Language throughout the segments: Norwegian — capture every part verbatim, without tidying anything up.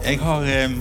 Jeg har eh,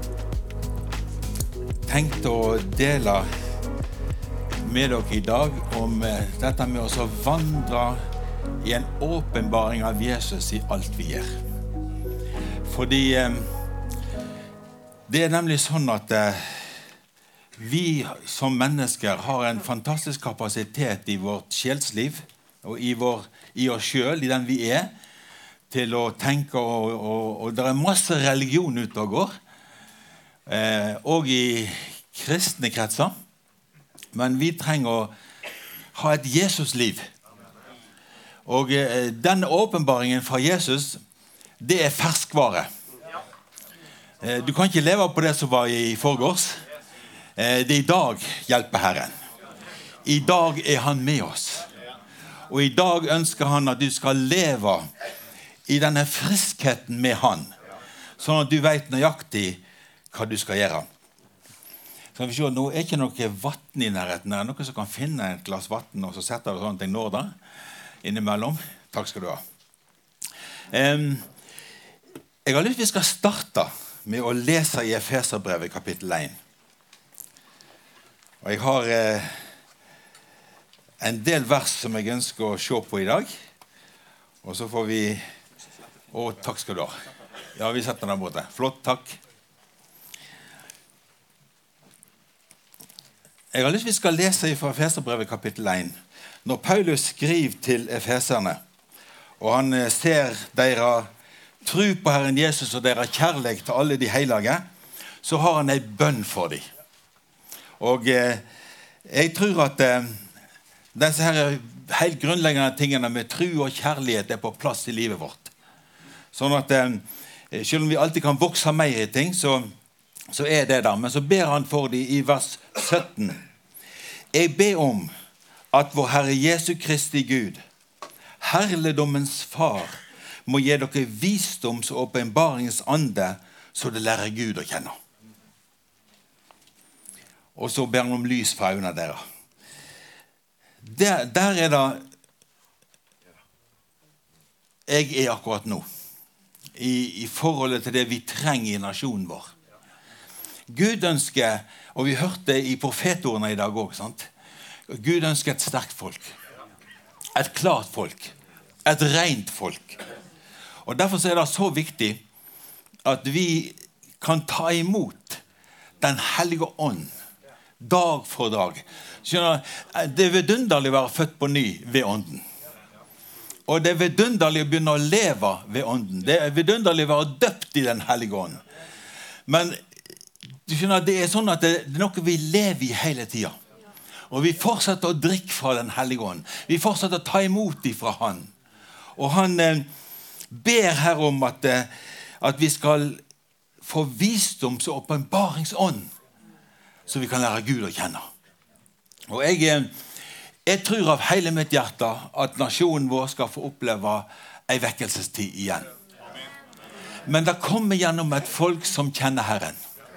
tenkt å dele med dere i dag om eh, dette med å vandre i en åpenbaring av Jesus i alt vi gjør. Fordi eh, det er nemlig sånn at eh, vi som mennesker har en fantastisk kapasitet i vårt sjelsliv og i, vår, i oss selv, i den vi er, til å tenke, og, og, og det er masse religion ute og går, eh, og i kristne kretser, men vi trenger å ha et Jesus-liv. Og eh, denne åpenbaringen fra Jesus, det er ferskvare. Eh, du kan ikke leve på det som var i forgårs. Eh, det er i dag hjelper Herren. I dag er han med oss. Og i dag ønsker han at du skal leve i denne friskheten med han, sånn at du vet nøyaktig hva du skal gjøre. Så vi ser, nå er ikke noe vatten i nærheten. Er det noen som kan finne et glass vatten, og så setter det sånn at jeg når det innimellom? Takk skal du ha. Um, jeg har lyst til at vi skal starte med å lese i Efeserbrevet kapittel én. Og jeg har eh, en del vers som jeg ønsker å se på i dag, og så får vi... Å, takk skal du ha. Ja, vi setter den borte. Flott, takk. Jeg har lyst til at vi skal lese fra Efeserbrevet kapittel én. Når Paulus skriver til Efeserne, og han ser deres tro på Herren Jesus og deres kjærlighet til alle de hellige, så har han en bønn for dem. Og eh, jeg tror at eh, disse her helt grunnleggende tingene med tro og kjærlighet er på plass i livet vårt. Sånn at eh, selv om vi alltid kan vokse mer i ting, så, så er det der. Men så ber han for dem i vers sytten. Jeg ber om at vår Herre Jesu Kristi Gud, herligdommens far, må gi dere visdoms- og åpenbaringens ande, så det lærer Gud å kjenne. Og så ber han om lys fra øynene dere. Der, der er det jeg er akkurat nå. I, i forholdet til det vi trenger i nasjonen vår. Gud ønsker, og vi hørte i profetordene i dag også, sant? Gud ønsker et sterkt folk. Et klart folk. Et rent folk. Og derfor er det så viktig at vi kan ta imot den hellige ånd dag for dag. Skjønner, det er vidunderlig å være født på ny ved ånden. Og det er vidunderlig å begynne å leve ved ånden. Det er vidunderlig å være døpt i den hellige ånd. Men du skjønner, det er sånn at det er noe vi lever i hele tiden. Og vi fortsetter å drikke fra den hellige ånd. Vi fortsetter å ta imot ifra han. Og han eh, ber her om at, eh, at vi skal få visdoms- og åpenbaringsånd, så vi kan lære Gud å kjenne. Og jeg... Eh, Jeg tror av hele mitt hjerte at nasjonen vår skal få oppleve en vekkelsestid igjen. Men det kommer gjennom et folk som kjenner Herren.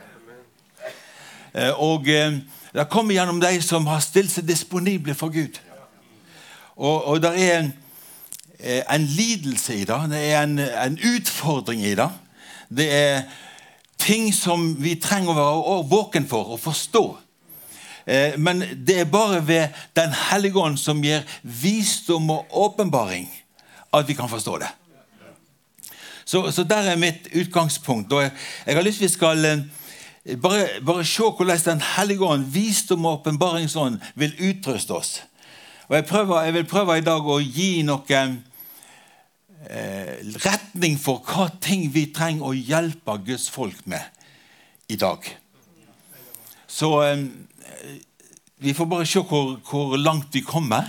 Og det kommer gjennom de som har stilt seg disponible for Gud. Og, og det er en, en lidelse i det. Det er en, en utfordring i det. Det er ting som vi trenger å være våken for og forstå. Men det er bare ved den hellige ånd som gir visdom og åpenbaring at vi kan forstå det. Så, så der er mitt utgangspunkt. Og jeg, jeg har lyst til at vi skal bare, bare se hvordan den hellige ånd, visdom og åpenbaringsånd vil utruste oss. Og jeg, prøver, jeg vil prøve i dag å gi noe eh, retning for hva ting vi trenger å hjelpe Guds folk med i dag. Så... Eh, Vi får bare se hvor, hvor langt vi kommer.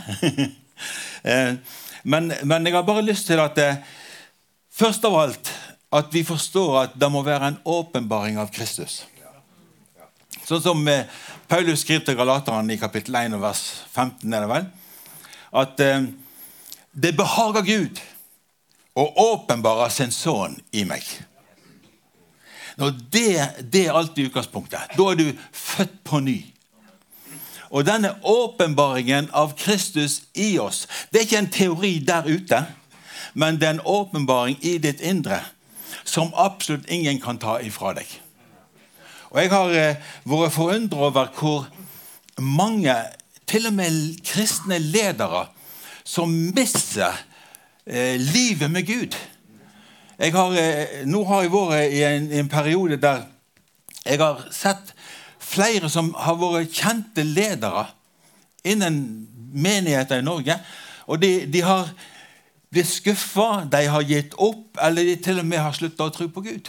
men, men jeg har bare lyst til at det, først av alt at vi forstår at det må være en åpenbaring av Kristus. Sånn som eh, Paulus skriver til Galateren i kapittel én og vers femten, er det vel? At eh, det behager Gud å åpenbare sin sønn i meg. Nå, det, det er alltid utgangspunktet. Da er du født på ny. Og denne åpenbaringen av Kristus i oss, det er ikke en teori der ute, men det er en åpenbaring i ditt indre, som absolutt ingen kan ta ifra deg. Og jeg har eh, vært forundret over hvor mange, til og med kristne ledere, som misser eh, livet med Gud. Jeg har, eh, nå har jeg vært i en, i en periode der jeg har sett flere som har vært kjente ledere innen menigheter i Norge, og de, de har blitt skuffet, de har gitt opp, eller de til og med har sluttet å tro på Gud.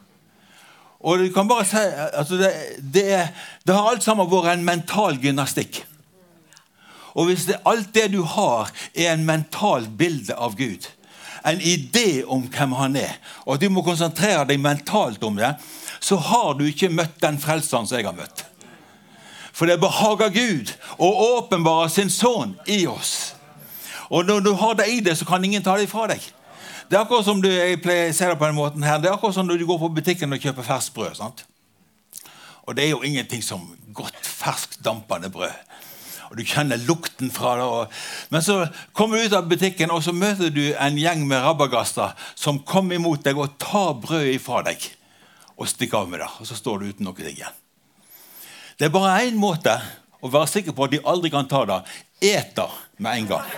Og du kan bare si, altså det, det, er, det har alt sammen vært en mental gymnastikk. Og hvis det, alt det du har er en mental bilde av Gud, en idé om hvem han er, og at du må konsentrere deg mentalt om det, så har du ikke møtt den frelseren som jeg har møtt. For det behager Gud å åpenbare sin son i oss. Og når du har det i det, så kan ingen ta det fra deg. Det er akkurat som du, jeg pleier å se det på den måten her, det er akkurat som når du går på butikken og kjøper ferskt brød, sant? Og det er jo ingenting som godt, ferskt, dampende brød. Og du kjenner lukten fra det. Og... Men så kommer du ut av butikken, og så møter du en gjeng med rabagaster som kommer imot deg og tar brødet ifra deg og stikker av med det. Og så står du uten noe deg igjen. Det er bare en måte å være sikker på at de aldri kan ta det. Eter med en gang.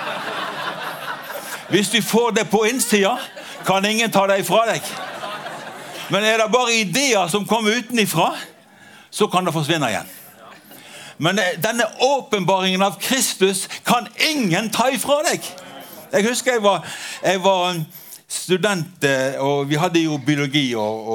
Hvis du får det på innsida, kan ingen ta det ifra deg. Men er det bare ideer som kommer utenifra, så kan det forsvinne igjen. Men denne åpenbaringen av Kristus kan ingen ta ifra deg. Jeg husker jeg var, jeg var student, og vi hadde jo biologi, og,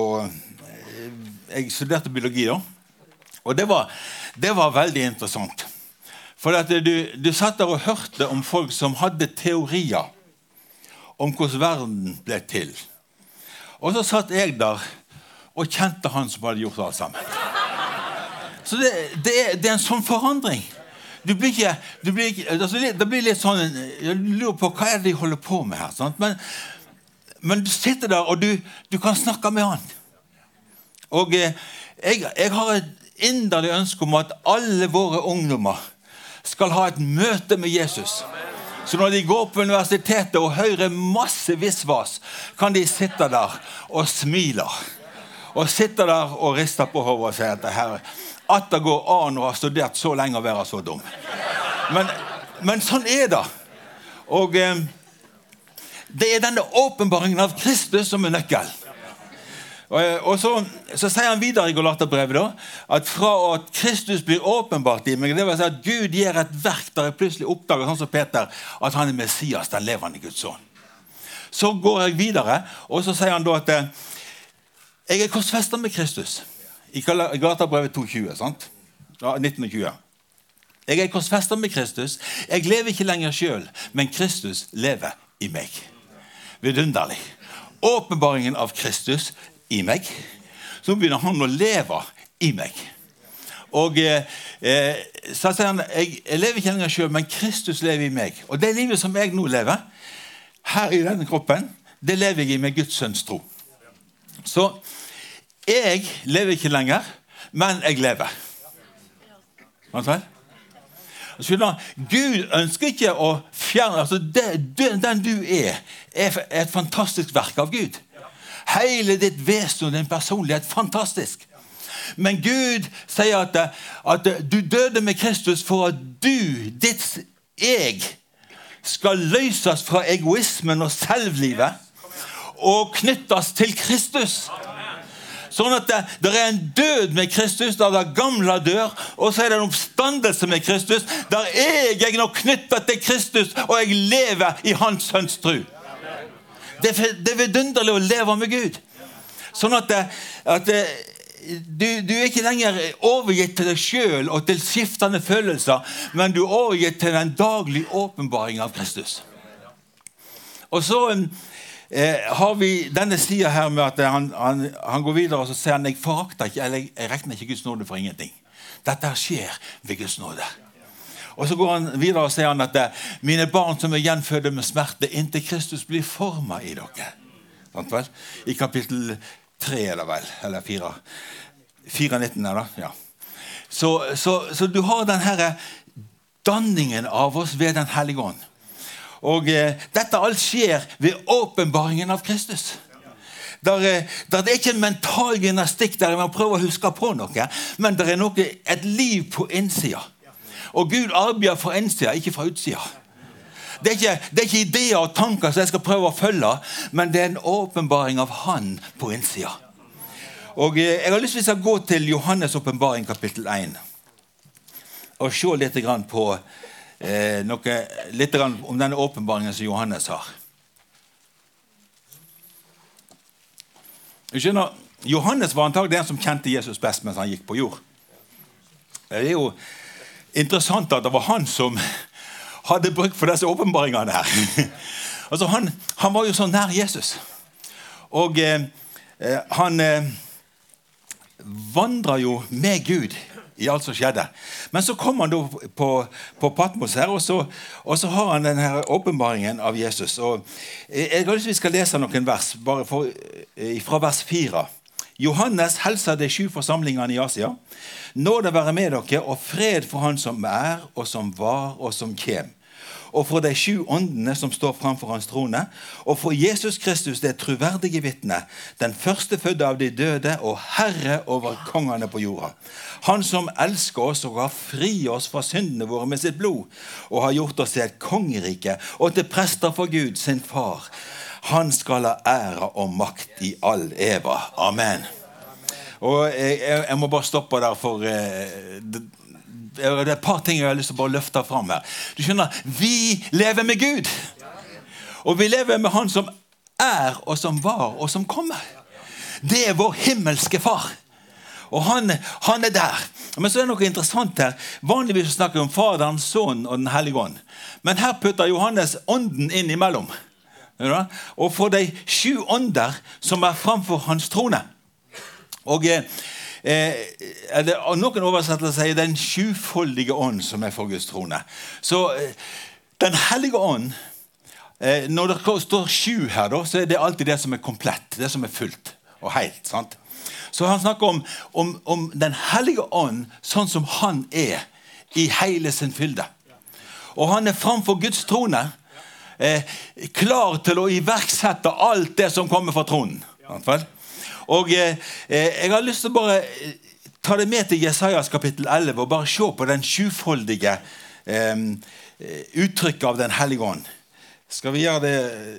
og jeg studerte biologi da. Og det var, det var veldig interessant. For at du, du satt der og hørte om folk som hadde teorier om hvordan verden ble til. Og så satt jeg der og kjente han som hadde gjort alt sammen. Så det, det, er, det er en sånn forandring. Du blir ikke, du blir ikke, altså det blir litt sånn, jeg lurer på hva er det de holder på med her, sant? Men, men du sitter der, og du, du kan snakke med han. Og jeg, jeg har et inderlig ønske om at alle våre ungdommer skal ha et møte med Jesus. Så når de går på universitetet og hører masse visvas, kan de sitte der og smile. Og sitte der og riste på hodet og si at det her, at det går an å ha studert så lenge å være så dum. Men, men sånn er det. Og eh, det er denne åpenbaringen av Kristus som er nøkkel. Og, og så, så sier han videre i Galaterbrevet da, at fra at Kristus blir åpenbart i meg, det vil si at Gud gjør et verk der jeg plutselig oppdager, sånn som Peter, at han er Messias, den levende Guds sønn. Så går jeg videre, og så sier han da at jeg er korsfestet med Kristus. I Galaterbrevet to tjue, sant? Ja, nitten tjue. Jeg er korsfestet med Kristus. Jeg lever ikke lenger selv, men Kristus lever i meg. Vidunderlig. Åpenbaringen av Kristus i meg. Så begynner han å leve i meg. Og eh, så sier han, jeg, jeg lever ikke lenger selv, men Kristus lever i meg. Og det livet som jeg nå lever, her i denne kroppen, det lever jeg i med Guds sønns tro. Så jeg lever ikke lenger, men jeg lever. Hva sier? Gud ønsker ikke å fjerne, altså det, den du er, er et fantastisk verk av Gud. Hele ditt vesen og din personlighet er fantastisk. Men Gud sier at, at du døde med Kristus for at du, ditt jeg, skal løses fra egoismen og selvlivet og knyttes til Kristus. Sånn at det, det er en død med Kristus, der det gamle dør, og så er det en oppstandelse med Kristus, der jeg er nå knyttet til Kristus, og jeg lever i hans sønns tro. Det, det er vidunderlig å leve med Gud. Sånn at, det, at det, du, du er ikke lenger overgitt til deg selv og til skiftende følelser, men du er overgitt til den daglige åpenbaring av Kristus. Og så Eh, har vi denne siden her med at han, han, han går videre og så sier han, jeg forakter ikke, eller jeg regner ikke Guds nåde for ingenting. Dette skjer ved Guds nåde. Og så går han videre og sier han at mine barn som er gjenfødde med smerte, inntil Kristus blir formet i dere. Sant vel? I kapittel tre er det vel, eller fire. fire nitten er det, ja. Så, så, så du har den her danningen av oss ved den hellige ånd. Og eh, dette alt skjer ved åpenbaringen av Kristus. der, er- der er ikke en mental gymnastikk der man prøver å huske på noe, men det er noe, et liv på innsida. Og Gud arbeider fra innsida, ikke fra utsida. Det er, ikke, det er ikke ideer og tanker som jeg skal prøve å følge, men det er en åpenbaring av Han på innsida. Og eh, jeg har lyst til å gå til Johannes åpenbaring kapittel én og se litt grann på eh, noe, litt grann om denne åpenbaringen som Johannes har. Du skjønner, Johannes var antagelig den som kjente Jesus best mens han gikk på jord. Det er jo interessant at det var han som hadde bruk for disse åpenbaringene her. altså han, han var jo så nær Jesus. Og eh, han eh, vandret jo med Gud i alt som skjedde. Men så kom han da på, på Patmos her, og så, og så har han denne åpenbaringen av Jesus. Og jeg har lyst til at vi skal lese noen vers, bare for, fra vers fire. Johannes helser de sju forsamlingene i Asia. Nåde være med dere, og fred for han som er, og som var, og som kjem. Og for de sju åndene som står framfor hans trone, og for Jesus Kristus, det troverdige vitne, den første fødde av de døde, og herre over kongene på jorda. Han som elsker oss og har fri oss fra syndene våre med sitt blod, og har gjort oss til et kongerike, og til prester for Gud, sin far. Han skal ha ære og makt i all eva. Amen. Og jeg, jeg, jeg må bare stoppe der for... Eh, det, Det er et par ting jeg har lyst til å bare løfte frem her. Du skjønner, vi lever med Gud. Og vi lever med Han som er, og som var, og som kommer. Det er vår himmelske far. Og han, han er der. Men så er det noe interessant her. Vanligvis snakker vi om Faderen, Sønnen og Den hellige ånd. Men her putter Johannes ånden inn imellom. Og for de sju ånder som er framfor hans trone. Og... Eh, det, og noen oversettelser sier den sjufoldige ånd som er for Guds trone. Så eh, den hellige ånd, eh, når det står sju her, da, så er det alltid det som er komplett, det som er fullt og helt. Sant? Så han snakker om, om, om den hellige ånd sånn som han er i hele sin fylde. Og han er framfor Guds trone, eh, klar til å iverksette alt det som kommer fra tronen. Sant? Og eh, jeg har lyst til å bare ta det med til Jesajas kapittel elleve og bare se på den sjufoldige eh, uttrykket av den hellige ånd. Skal vi gjøre det?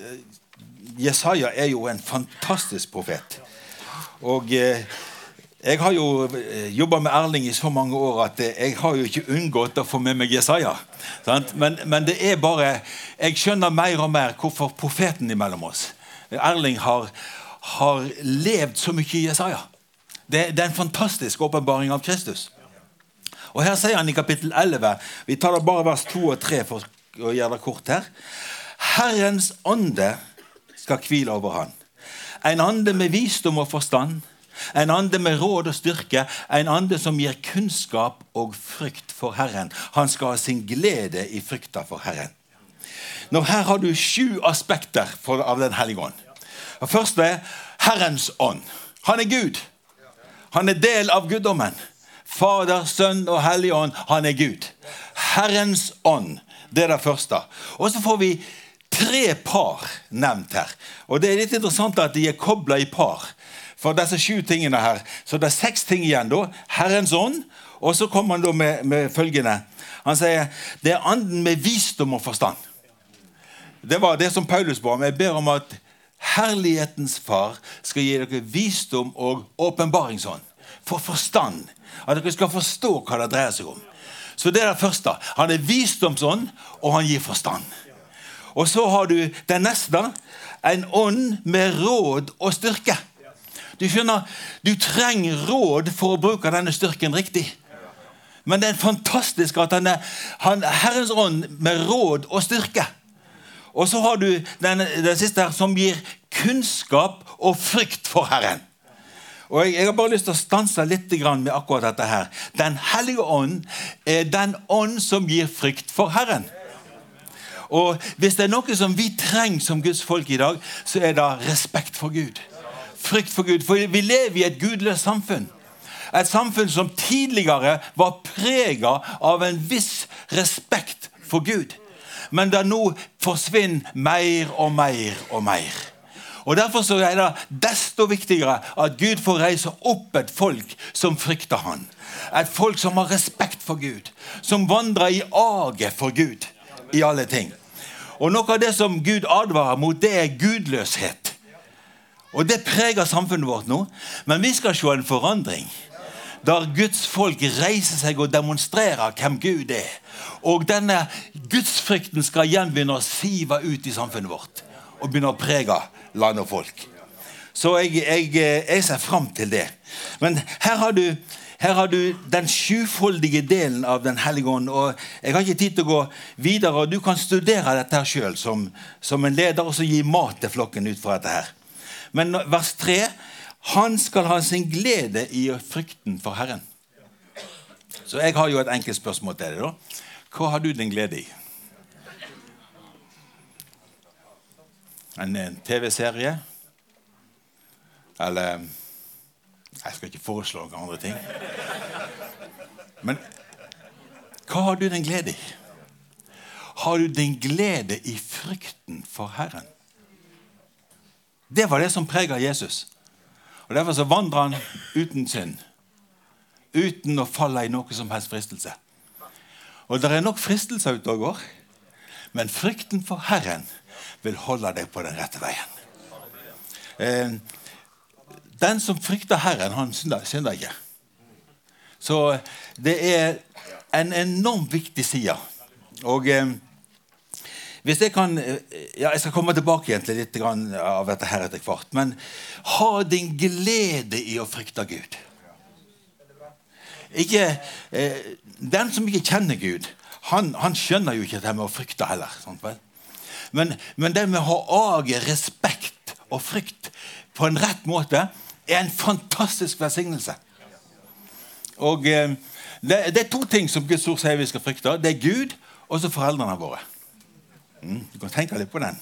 Jesaja er jo en fantastisk profet. Og eh, jeg har jo jobbet med Erling i så mange år at jeg har jo ikke unngått å få med meg Jesaja. Sant? Men, men det er bare, jeg skjønner mer og mer hvorfor profeten imellom oss. Erling har har levd så mye i Jesaja. Det, det er en fantastisk åpenbaring av Kristus. Og her sier han i kapittel elleve, vi tar da bare vers to og tre for å gjøre det kort her. Herrens ånde skal hvile over han. En ande med visdom og forstand, en ande med råd og styrke, en ande som gir kunnskap og frykt for Herren. Han skal ha sin glede i frykta for Herren. Nå her har du sju aspekter for, av den hellige ånd. Det første er Herrens ånd. Han er Gud. Han er del av guddommen. Fader, Sønn og Hellig ånd, han er Gud. Herrens ånd, det er det første. Og så får vi tre par nevnt her. Og det er litt interessant at de er koblet i par. For disse sju tingene her, så det er seks ting igjen da. Herrens ånd, og så kommer han da med, med følgende. Han sier, det er anden med visdom og forstand. Det var det som Paulus ba om. Jeg ber om at herlighetens far skal gi dere visdom og åpenbaringsånd. For forstand. At dere skal forstå hva det dreier seg om. Så det er det første. Han er visdomsånd, og han gir forstand. Og så har du den neste, en ånd med råd og styrke. Du skjønner, du trenger råd for å bruke denne styrken riktig. Men det er fantastisk at han er, han, Herrens ånd med råd og styrke. Og så har du den, den siste her som gir kunnskap og frykt for Herren. Og jeg, jeg har bare lyst til å stanse litt med akkurat dette her. Den hellige ånd er den ånd som gir frykt for Herren. Og hvis det er noe som vi trenger som Guds folk i dag, så er det respekt for Gud. Frykt for Gud. For vi lever i et gudløst samfunn. Et samfunn som tidligere var preget av en viss respekt for Gud. Men det nå forsvinner mer og mer og mer. Og derfor så er det desto viktigere at Gud får reise opp et folk som frykter han. Et folk som har respekt for Gud, som vandrer i age for Gud i alle ting. Og noe av det som Gud advarer mot, det er gudløshet. Og det preger samfunnet vårt nå, men vi skal se en forandring. Der Guds folk reiser seg og demonstrerer hvem Gud er. Og denne gudsfrykten skal igjen begynne å sive ut i samfunnet vårt. Og begynne å prege land og folk. Så jeg, jeg, jeg ser frem til det. Men her har du, her har du den sjufoldige delen av den hellige ånd. Og jeg har ikke tid til å gå videre. Og du kan studere dette her selv som, som en leder, og så gi mat til flokken ut fra dette her. Men vers tre... Han skal ha sin glede i frykten for Herren. Så jeg har jo et enkelt spørsmål til deg da. Hva har du din glede i? En, en tv-serie? Eller, jeg skal ikke foreslå noen andre ting. Men, hva har du din glede i? Har du din glede i frykten for Herren? Det var det som preger Jesus. Og derfor så vandrer han uten synd, uten å falle i noe som helst fristelse. Og det er nok fristelser ute og går, men frykten for Herren vil holde deg på den rette veien. Eh, den som frykter Herren, han synder, synder ikke. Så det er en enormt viktig side. Og eh, hvis jeg kan, ja, jeg skal komme tilbake igjen til litt av dette her etter hvert, men ha din glede i å frykte Gud. Ikke, eh, den som ikke kjenner Gud, han, han skjønner jo ikke det med å frykte heller. Sant vel? Men, men det med å ha age, respekt og frykt på en rett måte er en fantastisk velsignelse. Og eh, det, det er to ting som Guds ord sier vi skal frykte. Det er Gud og så foreldrene våre. Mm, du kan tenke litt på den.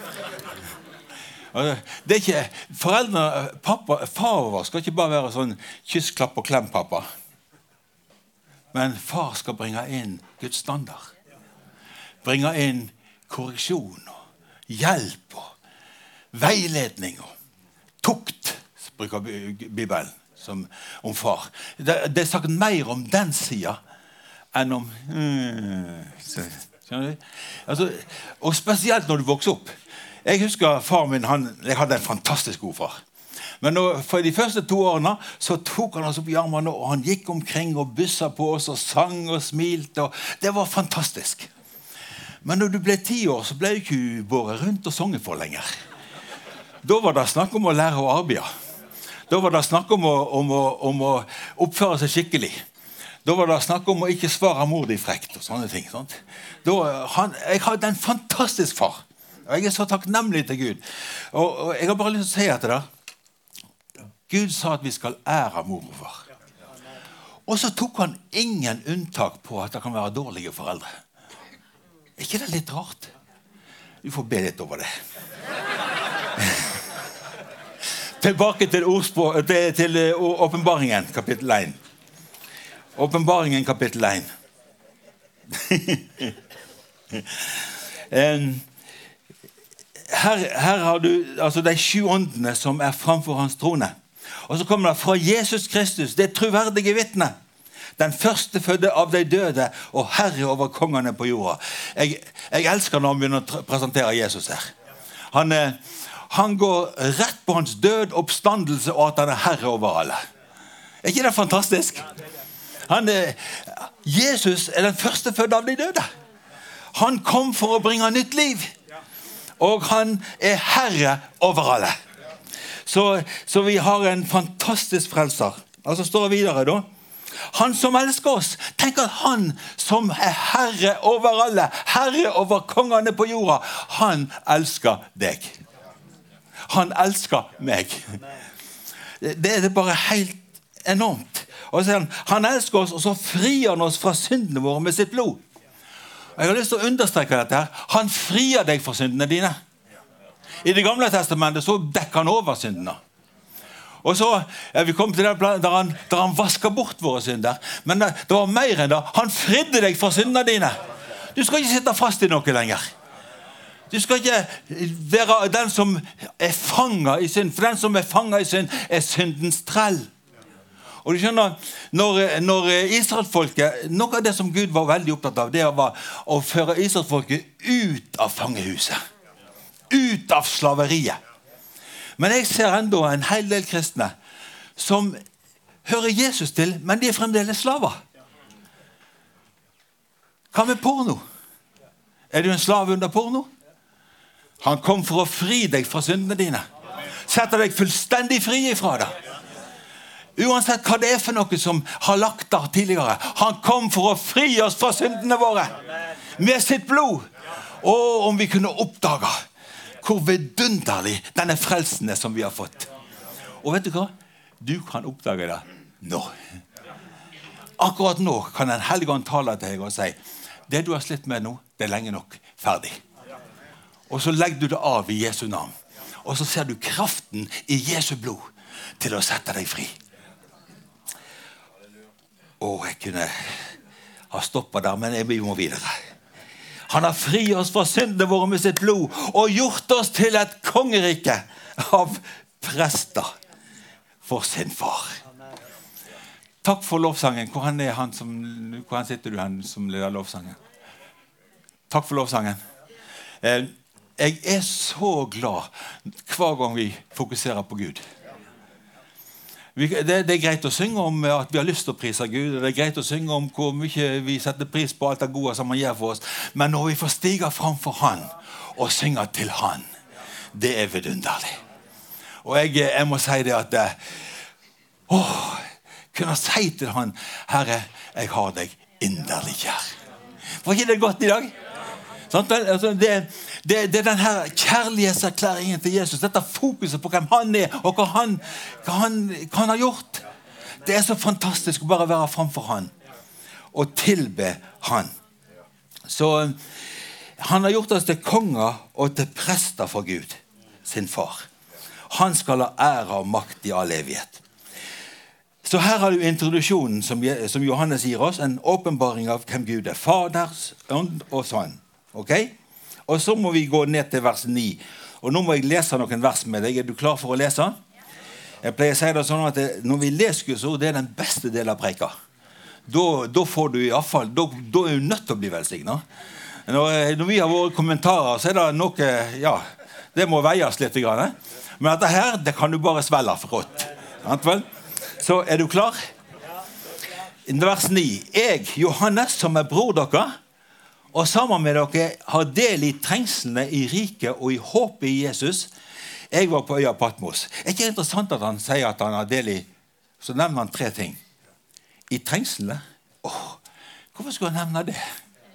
Det er ikke foreldrene, pappa, far vår skal ikke bare være sånn kyss, klapp og klem pappa. Men far skal bringe inn Guds standard. Bringe inn korreksjon og hjelp og veiledning og tukt, bruker Bibelen som, om far. Det, det er sagt mer om den siden enn om mm, så, skjønner du? Altså, og spesielt når du vokser opp. Jeg husker far min, han, jeg hadde en fantastisk god far. Men når, for de første to årene så tok han oss opp i armene, og han gikk omkring og busset på oss og sang og smilte. Og det var fantastisk. Men når du ble ti år, så ble du ikke båret rundt og sunget for lenger. Da var det snakk om å lære å arbeide. Da var det snakk om å, om å, om å oppføre seg skikkelig. Da var det snakk om å ikke svare mor di frekt og sånne ting. Sant? Da, han, jeg hadde en fantastisk far. Og jeg er så takknemlig til Gud. Og, og jeg har bare lyst til å si etter det. Gud sa at vi skal ære mor og far. Og så tok han ingen unntak på at det kan være dårlige foreldre. Er ikke det litt rart? Du får be litt over det. Tilbake til, ordspår, til, til åpenbaringen, kapittel én. Åpenbaringen, kapittel én. her, her har du altså de sju åndene som er framfor hans trone. Og så kommer det fra Jesus Kristus, det troverdige vitne. Den første fødde av de døde og herre over kongene på jorda. Jeg, jeg elsker når han begynner å presentere Jesus her. Han, han går rett på hans død, oppstandelse og at han er herre over alle. Er ikke det fantastisk? Han, Jesus er den første fødde av de døde. Han kom for å bringe nytt liv. Og han er herre over alle. Så, så vi har en fantastisk frelser. Og så står det videre da. Han som elsker oss. Tenk at han som er herre over alle, herre over kongene på jorda, han elsker deg. Han elsker meg. Det er bare helt enormt. Og så sier han, han elsker oss, og så frier han oss fra syndene våre med sitt blod. Og jeg har lyst til å understreke dette her. Han frier deg fra syndene dine. I det gamle testamentet så dekker han over syndene. Og så er vi kommet til den planen der han, der han vasker bort våre synder. Men det, det var mer enn det. Han fridde deg fra syndene dine. Du skal ikke sitte fast i noe lenger. Du skal ikke være den som er fanget i synd, for den som er fanget i synd er syndens trell. Og du skjønner, når, når Israelfolket, noe av det som Gud var veldig opptatt av, det var å føre Israelfolket ut av fangehuset. Ut av slaveriet. Men jeg ser enda en hel del kristne som hører Jesus til, men de er fremdeles slaver. Hva med porno? Er du en slave under porno? Han kom for å fri deg fra syndene dine. Setter deg fullstendig fri ifra det. Uansett hva det er for noe som har lagt der tidligere. Han kom for å fri oss fra syndene våre. Med sitt blod. Og om vi kunne oppdage hvor vidunderlig denne frelsen er som vi har fått. Og vet du hva? Du kan oppdage det nå. Akkurat nå kan en hellige ånd tale til deg og si, det du har slitt med nå, det er lenge nok ferdig. Og så legger du det av i Jesu navn. Og så ser du kraften i Jesu blod til å sette deg fri. Åh, jeg kunne ha stoppet der, men jeg må videre. Han har fri oss fra syndene våre med sitt blod og gjort oss til et kongerike av prester for sin far. Takk for lovsangen. Hvor han er han som, hvor han sitter du han som leder lovsangen? Takk for lovsangen. Eh, Jeg er så glad hver gang vi fokuserer på Gud. Vi, det, det er greit å synge om at vi har lyst til å prise Gud, og det er greit å synge om hvor mye vi setter pris på alt det gode som han gjør for oss. Men når vi får stige framfor han og synge til han, det er vidunderlig. Og jeg, jeg må si det at åh, kunne si til han, Herre, jeg har deg inderlig kjær. Var ikke det godt i dag? Sånn, altså, det, det, det er denne kjærlighetserklæringen til Jesus, dette fokuset på hvem han er og hva han, hva han, hva han har gjort. Det er så fantastisk å bare være framfor han og tilbe han. Så han har gjort oss til konger og til prester for Gud, sin far. Han skal ha ære og makt i all evighet. Så her har du introduksjonen som, som Johannes gir oss, en åpenbaring av hvem Gud er, Faders, ånd og sånn. Ok? Og så må vi gå ned til vers ni. Og nå må jeg lese noen vers med deg. Er du klar for å lese? Jeg pleier å si det sånn at det, når vi leser Guds ord, det er den beste delen av preika. Da, da får du i hvert fall, da, da er du nødt til å bli velsignet. Når, når vi har våre kommentarer, så er det noe, ja, det må veies litt. Men dette her, det kan du bare svelge for rått. Så er du klar? Vers ni. Jeg, Johannes, som er bror dere, og sammen med dere har del i trengslene i riket og i håpet i Jesus. Jeg var på øya Patmos. Er ikke interessant at han sier at han har del i, så nevner han tre ting. I trengslene? Åh, hvorfor skulle han nevne det?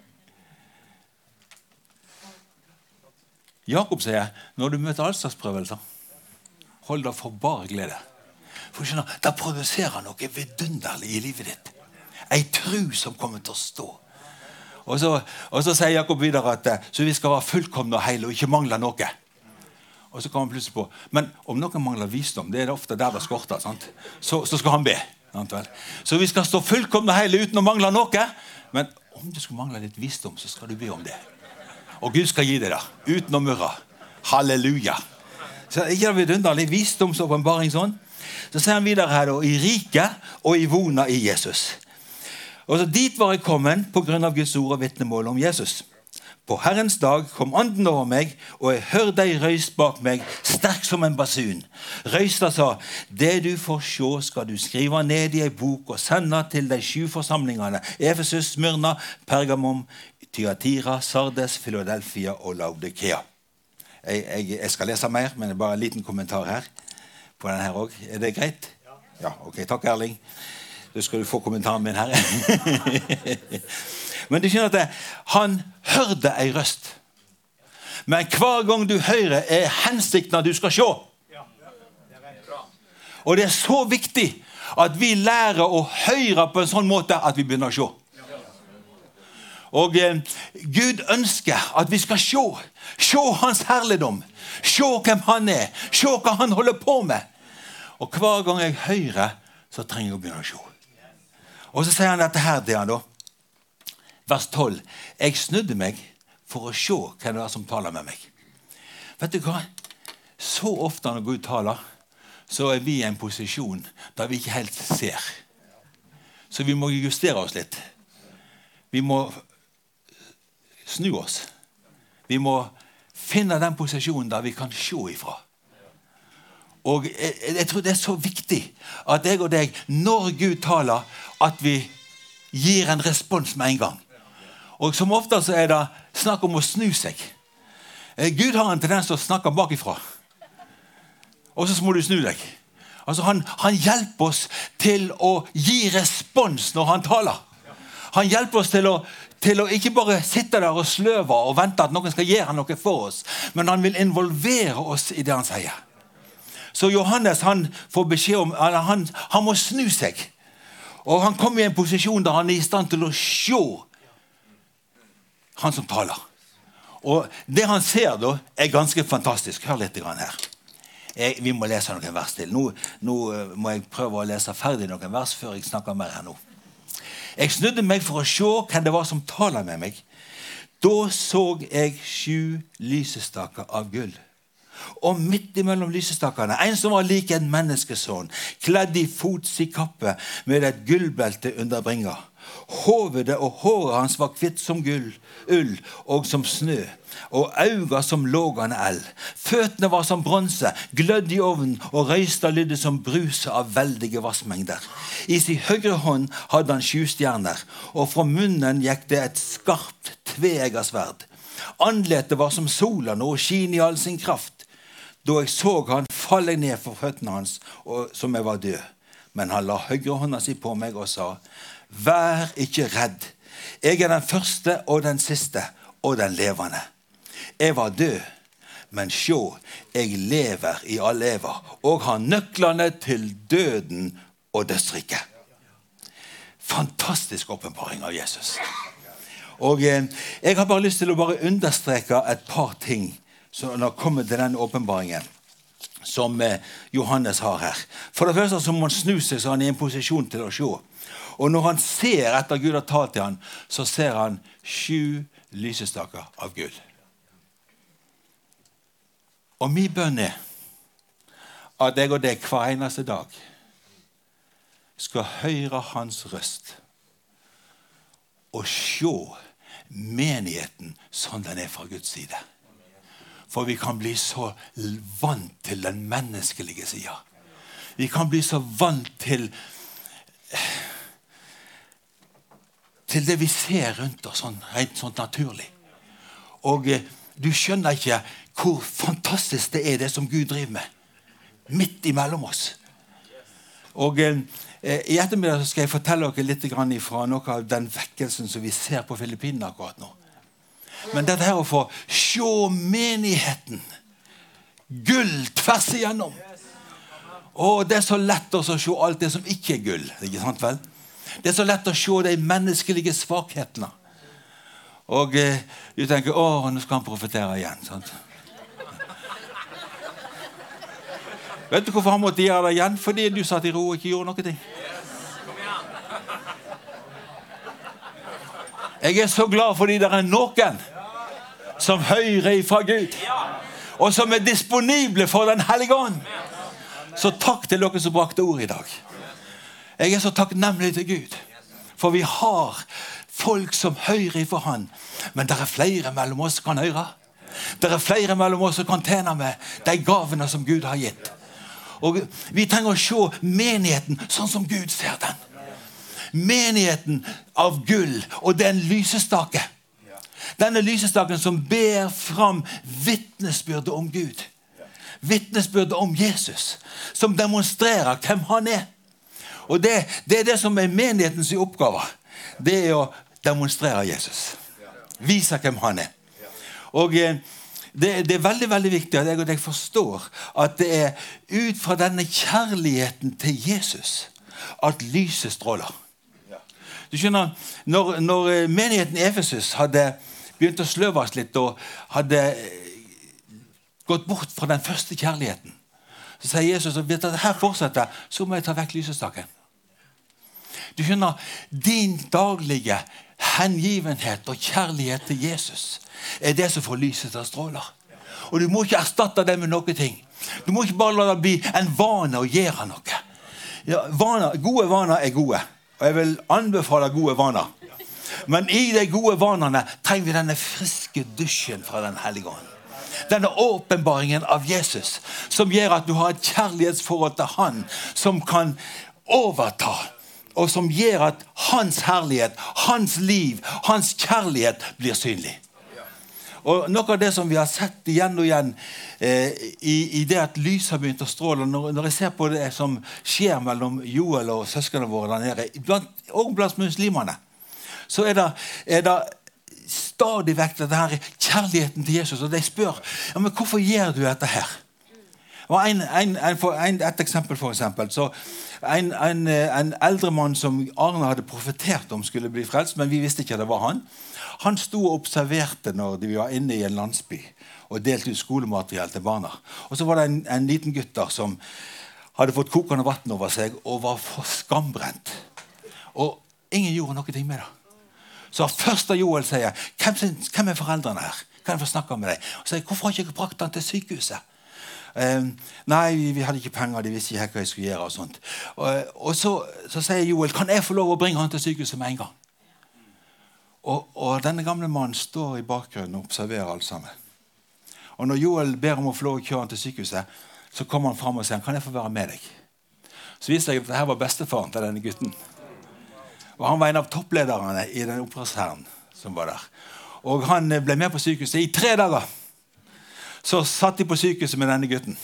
Jakob sier, når du møter all slags prøvelser, hold deg for bare glede. For skjønner, da produserer han noe vidunderlig i livet ditt. En tro som kommer til å stå. Og så, og så sier Jakob videre at så vi skal være fullkomne og hele og ikke mangle noe. Og så kommer han plutselig på, men om noen mangler visdom, det er det ofte der det skorter, sant? Så, så skal han be. Så vi skal stå fullkomne og hele uten å mangle noe, men om du skal mangle litt visdom, så skal du be om det. Og Gud skal gi deg det, uten å murre. Halleluja. Så ikke det vidunderlig, visdomsåpenbaring sånn. Så sier han videre her da, i riket og i vona i Jesus. Og så dit var jeg kommet på grunn av Guds ord og vittnemål om Jesus. På Herrens dag kom anden over meg, og jeg hørte ei røyst bak meg, sterk som en basun. Røysta sa, det du får se skal du skrive ned i ei bok og sende til de sju forsamlingene, Efesus, Smyrna, Pergamum, Thyatira, Sardes, Philadelphia og Laodikea. Jeg, jeg, jeg skal lese mer, men det er bare en liten kommentar her på denne her også. Er det greit? Ja, ok, takk Erling. Da skal du få kommentaren min her. Men du skjønner at det, han hørte ei røst. Men hver gang du hører er hensikten at du skal se. Og det er så viktig at vi lærer å høre på en sånn måte at vi begynner å se. Og eh, Gud ønsker at vi skal se. Se hans herligdom. Se hvem han er. Se hva han holder på med. Og hver gang jeg hører, så trenger jeg å begynne å se. Og så sier han dette her til han da. Vers tolv. Jeg snudde meg for å se hvem det er som taler med meg. Vet du hva? Så ofte når Gud taler, så er vi i en posisjon der vi ikke helt ser. Så vi må justere oss litt. Vi må snu oss. Vi må finne den posisjonen der vi kan se ifra. Og jeg, jeg tror det er så viktig at jeg og deg, når Gud taler, at vi gir en respons med en gang. Og som ofte så er det snakk om å snu seg. Gud har en tendens til å snakke bakifra. Og så må du snu deg. Altså han, han hjelper oss til å gi respons når han taler. Han hjelper oss til å, til å ikke bare sitte der og sløve og vente at noen skal gjøre noe for oss, men han vil involvere oss i det han sier. Så Johannes han får beskjed om eller han, han må snu seg. Og han kommer i en posisjon der han er i stand til å se han som taler. Og det han ser da er ganske fantastisk. Hør litt grann her. Jeg, vi må lese noen vers til. Nå, nå må jeg prøve å lese ferdig noen vers før jeg snakker mer her nå. Jeg snudde meg for å se hvem det var som taler med meg. Da så jeg sju lysestaker av gull. Og midt imellom lysestakene, en som var lik en menneskeson, kledd i fots i kappe med et gullbelte under bringa. Hovedet og håret hans var kvitt som gull, ull og som snø, og øyne som lågende eld. Føttene var som bronse, glødd i ovnen, og røysta lydde som bruse av veldige vassmengder. I sin høyre hånd hadde han sju stjerner, og fra munnen gikk det et skarpt tveegget sverd. Andletet var som solen og skin i all sin kraft. Da jeg så han, fall jeg ned for føttene hans, og, som jeg var død. Men han la høyre hånda si på meg og sa, vær ikke redd. Jeg er den første og den siste og den levende. Jeg var død, men sjå, jeg lever i all eva, og har nøklene til døden og dødsriket. Fantastisk åpenbaring av Jesus. Og eh, jeg har bare lyst til å bare understreke et par ting så når det kommer til den åpenbaringen som eh, Johannes har her. For det første så må han snu seg så han er i en posisjon til å se. Og når han ser etter Gud har talt til han, så ser han sju lysestaker av gull. Og min bønn er at jeg og deg hver eneste dag skal høre hans røst og se menigheten som den er fra Guds side. For vi kan bli så vant til den menneskelige siden. Vi kan bli så vant til til det vi ser rundt oss, sånn, rent sånn naturlig. Og eh, du skjønner ikke hvor fantastisk det er det som Gud driver med. Midt imellom oss. Og eh, i ettermiddag skal jeg fortelle dere litt grann fra noe av den vekkelsen som vi ser på Filippinene akkurat nå. Men dette her å få se menigheten gull tvers igjennom. Og det er så lett å se alt det som ikke er gull, ikke sant vel? Det er så lett å se de menneskelige svakhetene. Og eh, du tenker, åh, nå skal han profetere igjen, sant? Vet du hvorfor han måtte gjøre det igjen? Fordi du satt i ro og ikke gjorde noe ting. Jeg er så glad fordi det er noen som hører fra Gud, og som er disponible for den hellige ånd. Så takk til dere som brakte ord i dag. Jeg er så takknemlig til Gud, for vi har folk som hører fra han, men det er flere mellom oss som kan høre. Det er flere mellom oss som kan tjene med de gavene som Gud har gitt. Og vi trenger å se menigheten sånn som Gud ser den. Menigheten av gull, og det er en lysestake. Denne lysestaken som ber fram vittnesbyrdet om Gud. Vittnesbyrdet om Jesus, som demonstrerer hvem han er. Og det, det er det som er menighetens oppgave. Det er å demonstrere Jesus. Vise hvem han er. Og eh, det, det er veldig, veldig viktig at jeg og deg forstår at det er ut fra denne kjærligheten til Jesus at lyset stråler. Du skjønner, når, når menigheten i Efesus hadde begynt å sløves litt og hadde gått bort fra den første kjærligheten, så sier Jesus at hvis dette her fortsetter, så må jeg ta vekk lysestaken. Du skjønner, din daglige hengivenhet og kjærlighet til Jesus er det som får lyset til å stråle. Og du må ikke erstatte det med noe ting. Du må ikke bare la det bli en vane å gjøre noe. Ja, vaner, gode vaner er gode, og jeg vil anbefale gode vaner. Men i de gode vanene trenger vi denne friske dusjen fra den hellige ånd. Denne åpenbaringen av Jesus, som gjør at du har et kjærlighetsforhold til han, som kan overta, og som gjør at hans herlighet, hans liv, hans kjærlighet blir synlig. Og noe av det som vi har sett igjen og igjen eh, i, i det at lys har begynt å stråle, når, når jeg ser på det som skjer mellom Joel og søskene våre der nede, blant, og blant muslimene, så er det, er det stadig vekk dette her kjærligheten til Jesus, og de spør, ja, men hvorfor gjør du dette her? Og en, en, en, en, et eksempel for eksempel, så en, en, en eldre mann som Arne hadde profetert om skulle bli frelst, men vi visste ikke at det var han. Han stod og observerte når vi var inne i en landsby og delte ut skolemateriell til barna. Og så var det en, en liten gutt der som hadde fått kokende vatten over seg og var for skambrent. Og ingen gjorde noe med det. Så først da Joel sier, hvem, hvem er foreldrene her? Kan jeg få snakke med deg? Og sier, hvorfor har jeg ikke brakt han til sykehuset? Um, nei, vi, vi hadde ikke penger, de visste ikke hva jeg skulle gjøre og sånt. Og, og så, så sier Joel, kan jeg få lov å bringe han til sykehuset med en gang? Og, og denne gamle mannen står i bakgrunnen og observerer alt sammen. Og når Joel ber om å få lov å kjøre han til sykehuset, så kommer han frem og sier, kan jeg få være med deg? Så viste jeg at dette var bestefaren til denne gutten. Og han var en av topplederne i den opprørshæren som var der. Og han ble med på sykehuset i tre dager. Så satt de på sykehuset med denne gutten.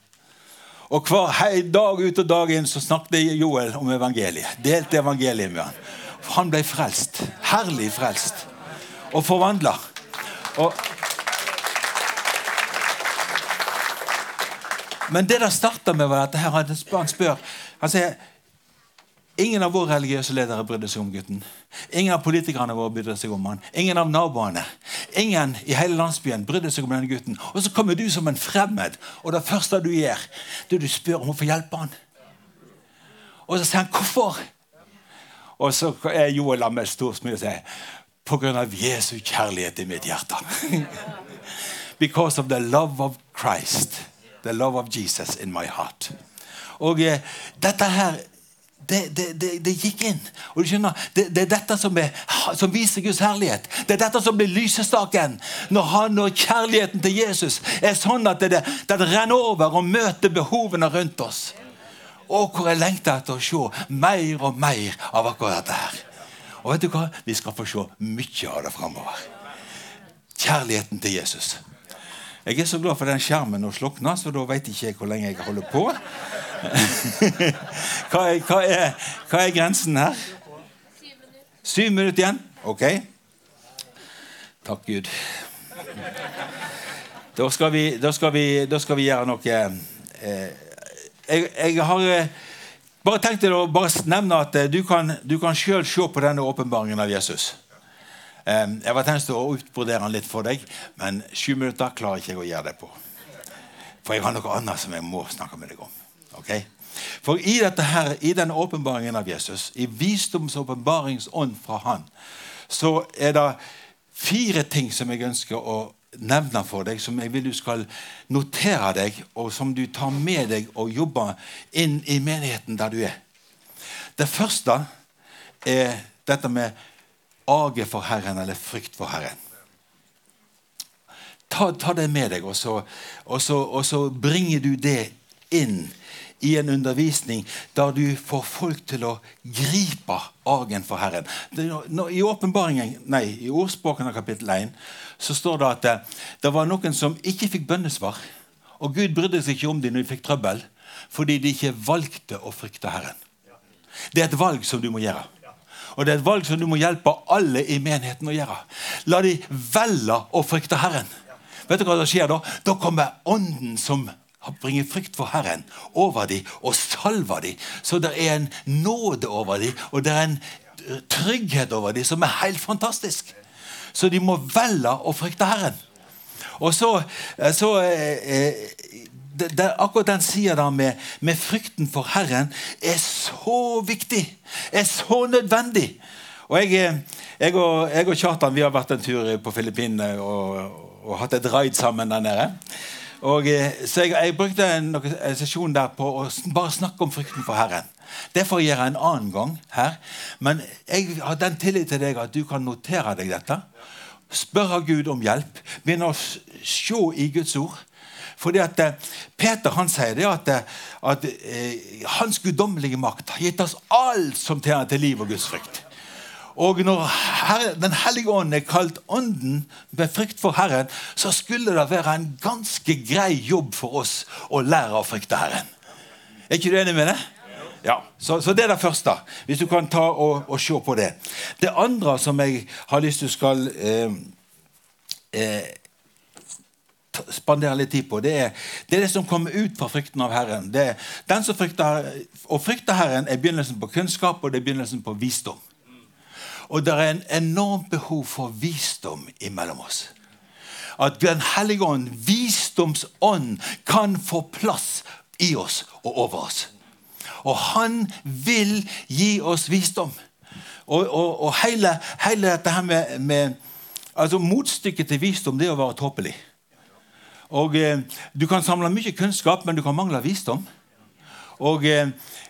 Og hver hei, dag ut og dag inn så snakket Joel om evangeliet. Delte evangeliet med han. Han ble frelst. Herlig frelst. Og forvandlet. Og men det der startet med var at her han spør, han sier, ingen av våre religiøse ledere brydde seg om gutten. Ingen av politikerne våre brydde seg om han. Ingen av naboene. Ingen i hele landsbyen brydde seg om denne gutten. Og så kommer du som en fremmed, og det første du gjør, det du spør om å få hjelpe han. Og så sier han, hvorfor? Og så er Joel med stor smil og sier, på grunn av Jesu kjærlighet i mitt hjerte. Because of the love of Christ. The love of Jesus in my heart. Og eh, dette her, det, det, det, det gikk inn. Og du skjønner, det, det er dette som, er, som viser Guds herlighet. Det er dette som blir lysestaken. Når han, når kjærligheten til Jesus er sånn at det, det renner over og møter behovene rundt oss. Og hvor jeg lengter etter å se mer og mer av akkurat dette her. Og vet du hva? Vi skal få se mye av det fremover. Kjærligheten til Jesus. Jeg er så glad for den skjermen å slukne, så da vet ikke jeg hvor lenge jeg holder på. hva, er, hva, er, hva er grensen her? Syv minutter. Syv minutter igjen? Ok. Takk Gud. Da skal vi, da skal vi, da skal vi gjøre noe... Eh, jeg, jeg har eh, bare tenkt til å bare nevne at eh, du, kan, du kan selv se på denne åpenbaringen av Jesus. Jeg var tenkt å utbrodere den litt for deg, men sju minutter klarer ikke jeg å gjøre det på. For jeg har noe annet som jeg må snakke med deg om. Okay? For i dette her, i denne åpenbaringen av Jesus, i visdoms- og åpenbaringsånd fra han, så er det fire ting som jeg ønsker å nevne for deg, som jeg vil du skal notere deg, og som du tar med deg og jobber inn i menigheten der du er. Det første er dette med age for Herren, eller frykt for Herren. Ta, ta det med deg, og så, og, så, og så bringer du det inn i en undervisning der du får folk til å gripe agen for Herren. Det, når, I åpenbaringen, nei, i ordspråken av kapittel én, så står det at det, det var noen som ikke fikk bønnesvar, og Gud brydde seg ikke om dem når de fikk trøbbel, fordi de ikke valgte å frykte Herren. Det er et valg som du må gjøre. Og det er et valg som du må hjelpe alle i menigheten å gjøre. La de velge å frykte Herren. Vet du hva det skjer da? Da kommer ånden som bringer frykt for Herren over de og salver de. Så det er en nåde over de, og det er en trygghet over de som er helt fantastisk. Så de må velge å frykte Herren. Og så, så eh, det, det, akkurat den siden der med, med frykten for Herren er så viktig, er så nødvendig. Og jeg, Jeg og, jeg og Kjartan, vi har vært en tur på Filippinene og, og hatt et raid sammen der nede. Og, så jeg, jeg brukte en, en sesjon der på å bare snakke om frykten for Herren. Det får jeg gjøre en annen gang her. Men jeg har den tillit til deg at du kan notere deg dette. Spørre Gud om hjelp. Begynne å se i Guds ord. Fordi at Peter han sier det at, at eh, hans guddommelige makt har gitt oss alt som tjener til liv og Guds frykt. Og når Herre, den hellige ånden er kalt ånden med frykt for Herren, så skulle det være en ganske grei jobb for oss å lære å frykte Herren. Er ikke du enig med det? Ja, så, så det er det første, hvis du kan ta og, og se på det. Det andre som jeg har lyst til skal eh, eh, spandere litt tid på, det er, det er det som kommer ut fra frykten av Herren. Det, den som frykter, og frykter Herren er begynnelsen på kunnskap, og det er begynnelsen på visdom. Og det er en enormt behov for visdom imellom oss. At den hellige ånd, visdomsånd, kan få plass i oss og over oss. Og han vil gi oss visdom. Og, og, og hele, hele dette her med, med altså motstykket til visdom, det er å være tåpelig. Og eh, du kan samle mye kunnskap, men du kan mangle visdom. Og eh,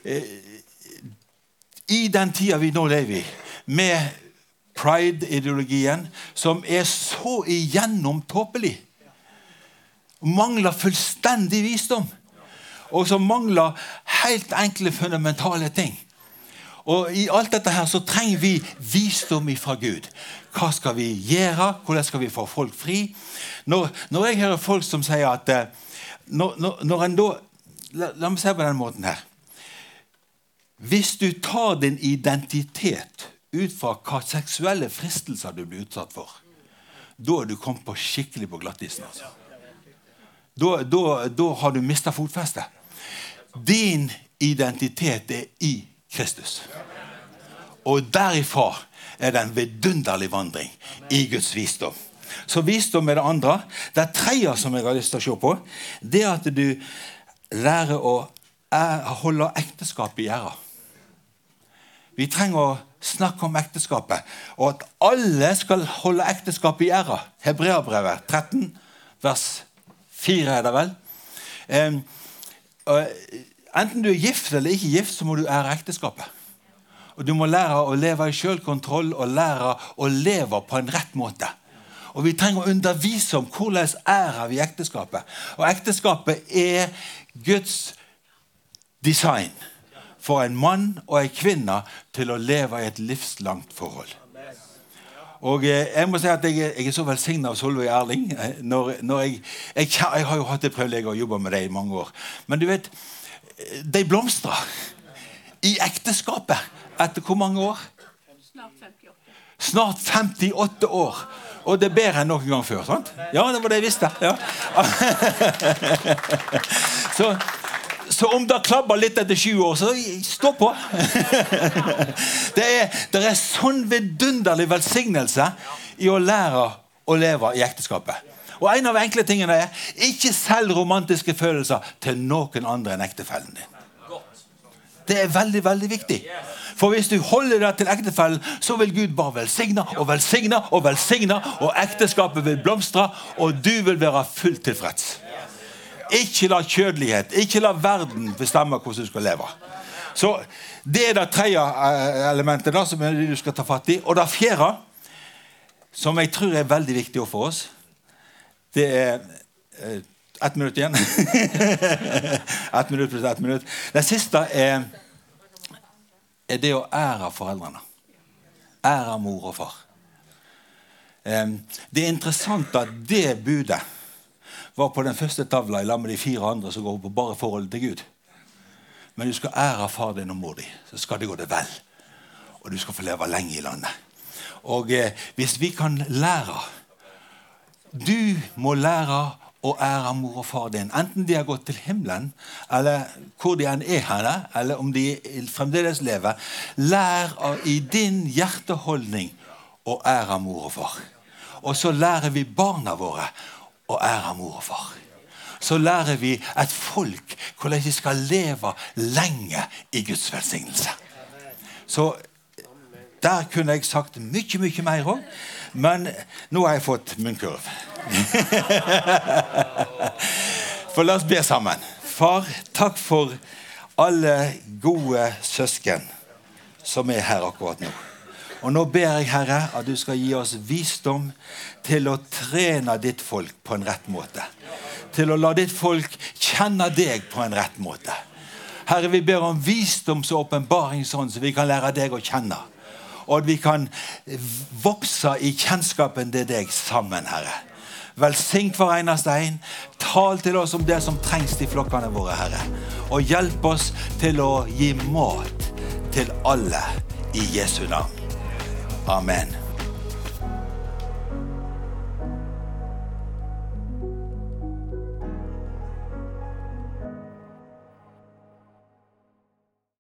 i den tiden vi nå lever i, med pride-ideologien, som er så igjennom tåpelig, mangler fullstendig visdom, og som mangler helt enkle fundamentale ting. Og i alt dette her så trenger vi visdom ifra Gud. Hva skal vi gjøre? Hvordan skal vi få folk fri? Når, når jeg hører folk som sier at når, når, når en da, la, la meg se på den måten her. Hvis du tar din identitet ut fra hva seksuelle fristelser du blir utsatt for, da er du kommet på skikkelig på glattisen. Altså. Da, da, da har du mistet fotfestet. Din identitet er i Kristus. Og derifra er det en vidunderlig vandring i Guds visdom. Så visdom er det andre. Det tredje som jeg har lyst til å se på, det er at du lærer å holde ekteskapet i ære. Vi trenger å snakke om ekteskapet, og at alle skal holde ekteskapet i ære. Hebreabrevet tretten, vers fire er det vel. Um, uh, enten du er gift eller ikke gift, så må du ære ekteskapet. Og du må lære å leve i selvkontroll og lære å leve på en rett måte. Og vi trenger å undervise om hvordan ærer vi ekteskapet. Og ekteskapet er Guds design for en mann og en kvinne til å leve i et livslangt forhold. Og eh, jeg må si at jeg, jeg er så velsignet av Solveig Erling. Når, når jeg, jeg, jeg har jo hatt det privilegiet å jobbe med det i mange år. Men du vet, de blomstrer i ekteskapet etter hvor mange år? Snart femtiåtte. Snart femtiåtte år. Og det er bedre enn noen gang før, sant? Ja, det var det jeg visste. Ja. så... Så om det klabber litt etter tjue år, så stå på. det, er, det er sånn vidunderlig velsignelse i å lære å leve i ekteskapet. Og en av enkle tingene er, ikke selv romantiske følelser til noen andre enn ektefellen din. Det er veldig, veldig viktig. For hvis du holder deg til ektefellen, så vil Gud bare velsigne og velsigne og velsigne, og ekteskapet vil blomstre, og du vil være fullt tilfreds. Ikke la kjødelighet, ikke la verden bestemme hvordan du skal leve. Så det er det tredje elementet da, som du skal ta fatt i. Og det fjerde, som jeg tror er veldig viktig for oss, det er eh, ett minutt igjen. ett minutt pluss ett minutt. Det siste er, er det å ære foreldrene. Ære mor og far. Eh, det er interessant at det budet var på den første tavla i lag med de fire andre som går på bare forhold til Gud. Men du skal ære far din og mor din, så skal det gå det vel. Og du skal få leve lenge i landet. Og eh, hvis vi kan lære, du må lære å ære mor og far din, enten de har gått til himmelen, eller hvor de enn er henne, eller om de fremdeles lever, lær i din hjerteholdning å ære mor og far. Og så lærer vi barna våre og ære mor og far. Så lærer vi et folk hvordan de skal leve lenge i Guds velsignelse. Så der kunne jeg sagt mye, mye mer også, men nå har jeg fått munnkurv. For la oss be sammen. Far, takk for alle gode søsken som er her akkurat nå. Og nå ber jeg, Herre, at du skal gi oss visdom til å trene ditt folk på en rett måte. Til å la ditt folk kjenne deg på en rett måte. Herre, vi ber om visdoms- og åpenbaring sånn, så vi kan lære deg å kjenne. Og at vi kan vokse i kjennskapen til deg sammen, Herre. Velsign hver eneste en. Tal til oss om det som trengs i flokkene våre, Herre. Og hjelp oss til å gi mat til alle i Jesu navn. Amen.